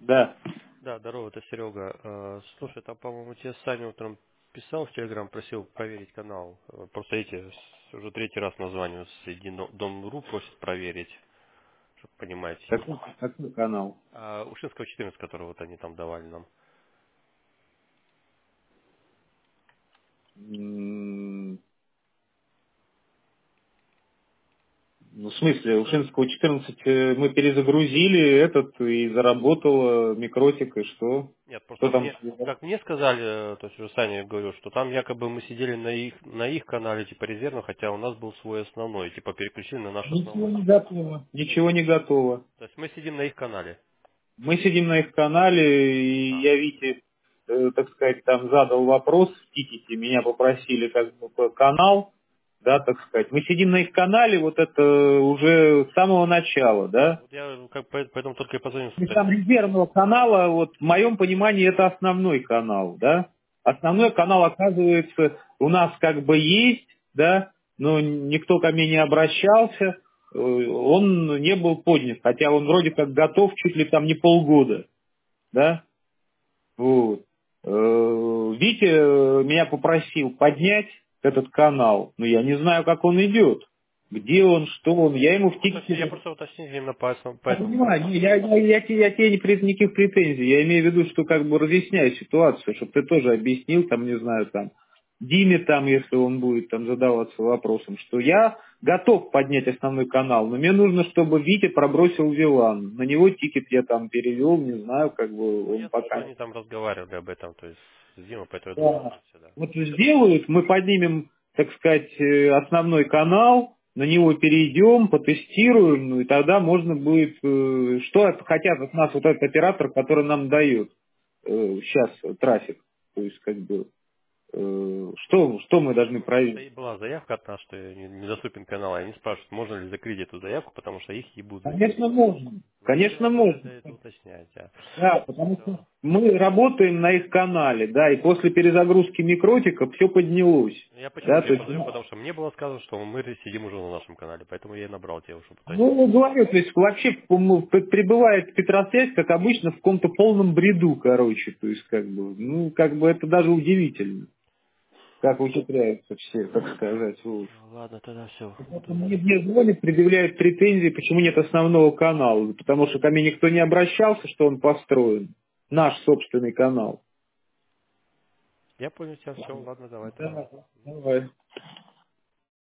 Да. Да, здорово, это Серега. Слушай, там, по-моему, тебе Саня утром писал в Телеграм, просил проверить канал. Просто эти, уже третий раз название с Едином.ру просит проверить, чтобы понимать. Какой канал? Ушинского 14, который вот они там давали нам. Ну, в смысле, Ушинского 14 мы перезагрузили этот и заработал микротик, и что? Нет, Что просто там? мне, как мне сказали, то есть уже Саня говорил, что там якобы мы сидели на их канале, типа резервно, хотя у нас был свой основной, типа переключили на наш Ничего основной. не готово. Ничего не готово. То есть мы сидим на их канале. Мы сидим на их канале, и А, я, Вите, так сказать, там задал вопрос в тикете, меня попросили как бы по канал, да, так сказать. Мы сидим на их канале, вот это уже с самого начала, да. вот я как поэтому только и позвонил И спросить. там резервного канала, вот в моем понимании, это основной канал, да. Основной канал, оказывается, у нас как бы есть, да, но никто ко мне не обращался, он не был поднят, хотя он вроде как готов чуть ли там не полгода, да. Вот. Витя меня попросил поднять этот канал, но я не знаю, как он идет. Где он, что он. Я ему в Я тикете... просто уточнил именно поэтому. Я понимаю, я тебе никаких претензий. Я имею в виду, что как бы разъясняю ситуацию, чтобы ты тоже объяснил, там, не знаю, там, Диме там, если он будет там задаваться вопросом, что я готов поднять основной канал, но мне нужно, чтобы Витя пробросил Вилан. На него тикет я там перевел, не знаю, как бы Ну, он я слышал, что пока... они там разговаривали об этом, то есть с Димой, поэтому я думаю, Да. что все, да. Вот сделают, мы поднимем, так сказать, основной канал, на него перейдем, потестируем, ну и тогда можно будет, что хотят от нас вот этот оператор, который нам дает сейчас трафик. То есть, как бы, что мы должны проверить? Была заявка от нас, что недоступен канал, и они спрашивают, можно ли закрыть эту заявку, потому что их ебут за это. Конечно, можно. Вот Конечно, надо можно. это уточнять, да. Да, потому что Все. мы работаем на их канале, да, и после перезагрузки микротика все поднялось. Я почему Да, тебе то есть, позвонил, потому что мне было сказано, что мы сидим уже на нашем канале, поэтому я и набрал тебя, чтобы уточнить. ну, говорю, то есть вообще пребывает Петросвязь, как обычно, в каком-то полном бреду, короче, то есть как бы, ну, как бы это даже удивительно, как ухитряются все, так сказать. Вот. Ну, ладно, тогда все, буду Мне, знать. мне звонят, предъявляют претензии, почему нет основного канала, потому что ко мне никто не обращался, что он построен, наш собственный канал. Я понял тебя, все, ладно, давай тогда. Да, давай.